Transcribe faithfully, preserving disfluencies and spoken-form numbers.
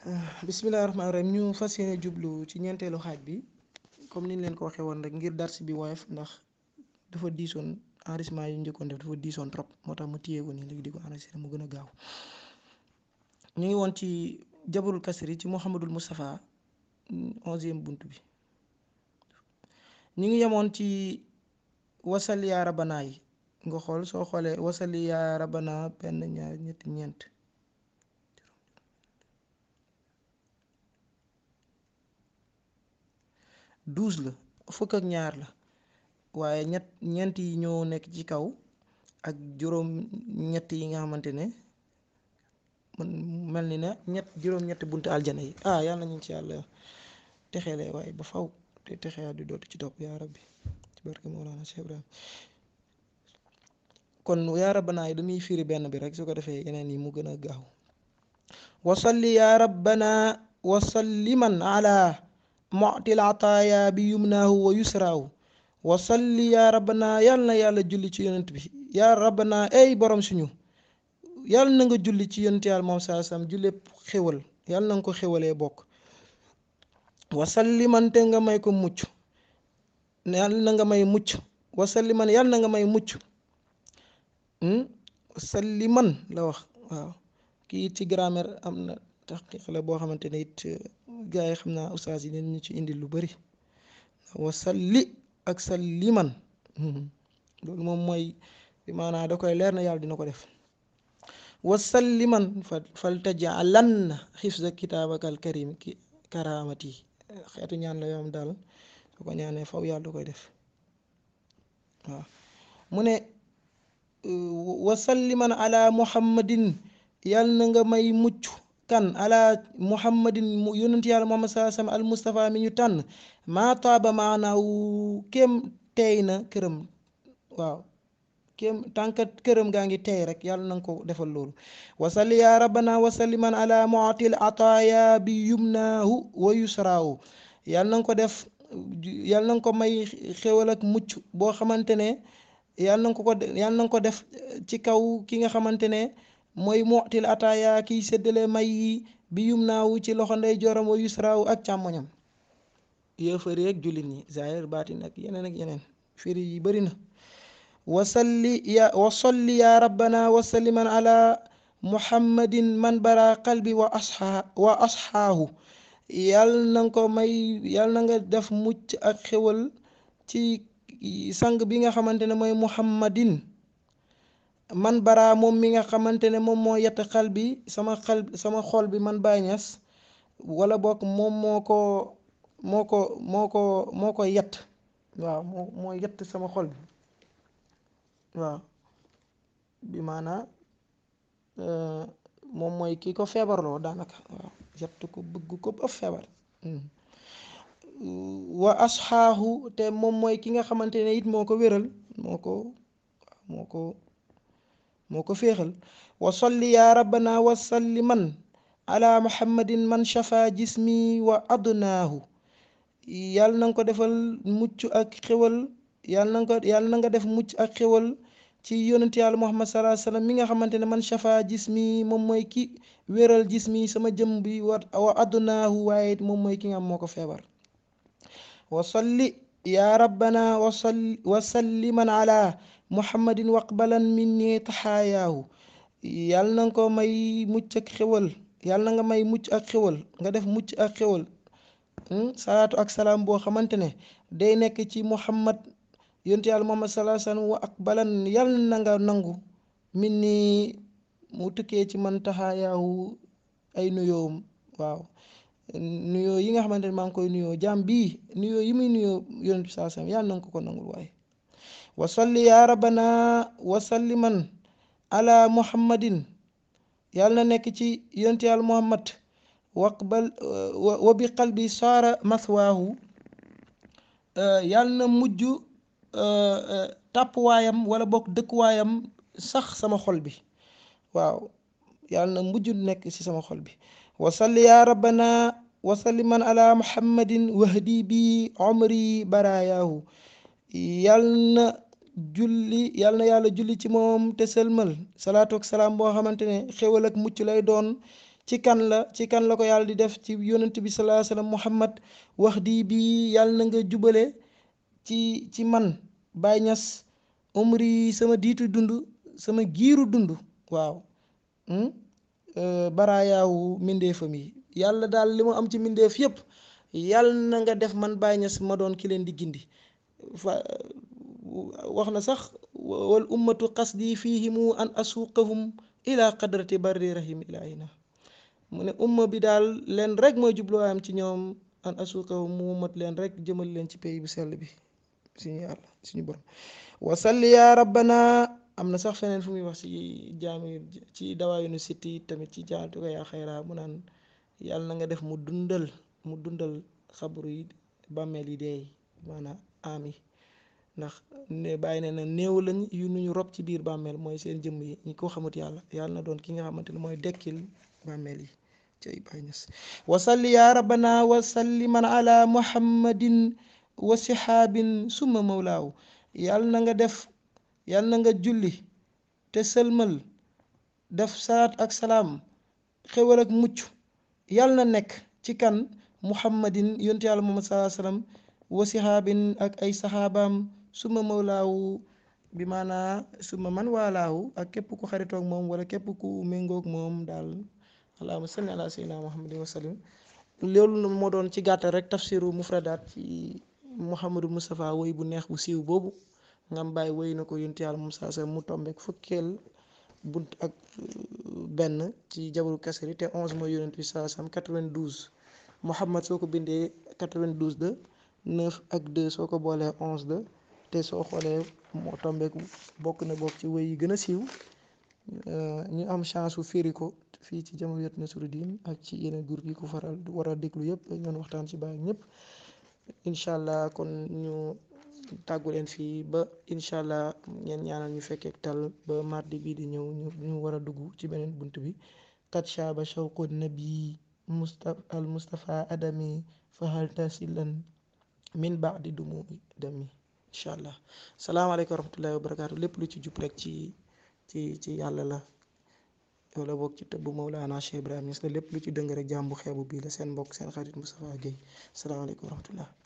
bismillahi rahmaani rahim ñu fas yéene jublu ci ñeenteelu xaaj bi comme niñ leen ko waxee woon rek ngir dars bi woyof ndax dafa diisoon enregistrement yi ñu njëkkoon def dafa diisoon trop moo tax ma téye ko nii léegi di ko enregistré mu gën a gaaw ñu ngi woon ci jabarul kasri ci Mouhamadul Moustapha onzième bunt bi ñu ngi yemoon ci wasal yaa rabbana yi nga xool soo xoolee wasal yaa rabbana benn ñaar ñetti ñeent douze la fukk ak ñaar la waaye ñett ñeent yi ñoo nekk ci kaw ak juróom ñett yi nga xamante ne man mel ni ne ñett juróom ñetti buntu aljana yi ah yàlla nañu ci yàlla texeele waaye ba faw te texeyaat di dootu ci topp yaa rabbi ci barke Mawlana Cheikh Ibrahim kon yaa rabbana yi dañuy firi benn bi rek su ko defee yeneen yi mu gën a gaaw wasalli yaa rabbana wasalliman ala mu'til ataaya bi yumnaahu wa yusraahu wasalli yaa rabbana yàlla na yàlla julli ci yonent bi yaa rabbana ay borom suñu yàlla na nga julli ci yonent yàlla moom saa sam julli xéwal yàlla na nga ko xéwalee bokk wasalliman te nga may ko mucc yàlla na nga may mucc wasalliman yàlla na nga may mucc wasalliman la wax waaw kii ci grammaire am na taxqiq la boo xamante ne it gaa yi xam naa ustaas yi ñu ci indi lu bari wasalli ak salliman loolu moom mooy bi maanaa da koy leer na yàlla dina ko def wasalliman fa fal tajalanna xifza kitaabakal karim ki karamati xeetu ñaan la yoom daal su ko ñaanee faw yàlla da koy def waaw mu ne wasalliman ala muhammadin yàlla na nga may mucc kan ala muhammadin mu yonent yàlla muhammad saa sallam al mustafa mi ñu tànn maa taaba maanaaw kéem teey na këram waaw kéem tànkat këram gaa ngi teey rek yàlla na nga ko defal loolu wasalli ya rabbana wasalliman ala mu'til ataaya bi yumnaahu wa yusraahu yàlla na nga ko def yàlla na nga ko may xéwal ak mucc boo xamante ne yàlla na nga ko yàlla na nga ko def ci kaw ki nga xamante ne mooy mu'til ataaya kiy séddale may yi bi yum naawu ci loxo ndey joram wa yusraawu ak càmmoñam yéefari ak jullit ñi zaahir baatin ak yeneen ak yeneen firi yi bëri na wasalli ya wasalli ya rabbana wasalliman ala muhammadin man bara qalbi wa asha wa ashaahu yàlla na nga ko may yàlla na nga def mucc ak xewal ci sang bi nga xamante ne mooy muhammadin man bara moom mi nga xamante ne moom moo yett xal bi sama xal sama xol bi man Baay Ñas wala bokk moom moo ko moo ko moo ko moo ko yett waaw moo moo yett sama xol bi waaw bi maanaa moom mooy kii ko feebarloo daanaka waaw yett ko bëgg ko ba feebar wa asxaahu te moom mooy ki nga xamante ne it moo ko wéral moo ko moo ko moo ko féexal wa salli ya rabbana wa salliman ala muhammadin man shafa jismi wa adnaahu yàlla na nga ko defal mucc ak xewal yàlla na nga ko yàlla na nga def mucc ak xewal ci yonent yàlla muhammad sallallahu alayhi wasallam mi nga xamante ne man shafa jismi moom mooy ki wéral jismi sama jëm bi wa wa adnaahu waaye moom mooy ki nga am moo ko feebar wa salli ya rabbana wa salli wa salliman ala muhammadin waqbalan minni taxaayaahu yàlla na nga ko may mucc ak xewal yàlla na nga may mucc ak xewal nga def mucc ak xewal salaatu ak salaam boo xamante ne day nekk ci muhammad yonent yàlla muhammad sallallahu alayhi wasallam wa aqbalan yàlla na nga nangu minni mu tukkee ci man taxaayaahu ay nuyoom waaw nuyoo yi nga xamante ne maa ngi koy nuyoo jaam bii nuyoo yi muy nuyoo yonent bi sallallahu alayhi wasallam yàlla na nga ko ko nangul waaye wasalli ya rabbana wasalliman ala muhammadin yàlla na nekk ci yonent yàlla muhammad waqbal wa bi qalbi saara mathwaahu yàlla na mujj tàppwaayam wala bokk dëkkuwaayam sax sama xol bi waaw yàlla na mujj nekk ci sama xol bi wasalli ya rabbana wasalliman ala muhammadin wahdi bi umri barayaahu yàlla na julli yàlla na yàlla julli ci moom te sëlmal salaatu ak salaam boo xamante ne xéwal ak mucc lay doon ci kan la ci kan la ko yàlla di def ci yonent bi sallallahu alayhi wasallam Muhammad wax di bi yàlla na nga jubale ci ci man Baay Ñas umri sama diitu dund sama giiru dund waaw baraayaawu mindeefam yi yàlla daal li mu am ci mindeef yépp yàlla na nga def man Baay Ñas ma doon ki leen di gindi fa wax na sax wal ummatu qasdi fihimu an asuqahum ila qadrati barri rahim ilahina mu ne umma bi daal leen rek mooy jubluwaayam ci ñoom an asuqahum mu mat leen rek jëmal leen ci pays bu sell bi suñu yàlla suñu borom wasalli ya rabbana am na sax feneen fu muy wax ci jaami ci dawaayinu sitti tamit ci jaamtu ko yaa xayra mu naan yàlla na nga def mu dundal mu dundal xabru yi bàmmeel yi deey maanaam ami ndax ne bàyyi ne na néew lañ yu nuñu rob ci biir bàmmeel mooy seen jëmm yi ñi ko xamut yàlla yàlla na doon ki nga xamante ne mooy dekkil bàmmeel yi cay Baay Ñas wasalli ya rabbana wasalliman ala muhammadin wa sihaabin summa mawlaahu yàlla na nga def yàlla na nga julli te sëlmal def salaat ak salaam xéwal ak mucc yàlla na nekk ci kan muhammadin yontu yàlla muhammad sallallahu alayhi wasallam wa sihaabin ak ay saxaabaam suma mawlaawu bi maanaa suma man waalaahu ak képp ku xaritoog moom wala képp ku méngoog moom daal allahumma salli ala sayyidina muhammadin wa sallim loolu moo doon ci gàttal rek tafsiru mufradaat ci Mouhamadou Moustapha woy bu neex bu siiw boobu ngam bàyyi woy na ko yonent yàlla moom saa sa mu tombeek fukkeel bunt ak benn ci jabaru kasari te onze mooy yonent bi saa sam quatre-vingt-douze Mouhamad soo ko bindee quatre-vingt-douze de neuf ak deux soo ko boolee onze de te soo xoolee moo tombeek bokk na bokk ci woy yi gën a siiw ñu am chance su firi ko fii ci Jamhuriyat Nasruddin ak ci yeneen groupe yi ko faral war a déglu yëpp ñoon waxtaan ci Baay ñëpp incha allah kon ñu tàggu leen fii ba incha allah ngeen ñaanal ñu fekkee tal ba mardi bii di ñëw ñu ñu war a dugg ci beneen bunt bi kat shaba shawqu nabi mustafa al mustafa adami fahal tasilan min ba'di dumu dami incha allah salaamaaleykum wa rahmatullahi wa barakaatu lépp lu ci jub rek ci ci ci yàlla la wala boog ci tëbb Mawlana Cheikh Ibrahim Niass la lépp lu ci dëng rek jàmbu xeebu bii la seen mbokk seen xarit Moustapha Guèye salaamaaleykum wa rahmatullah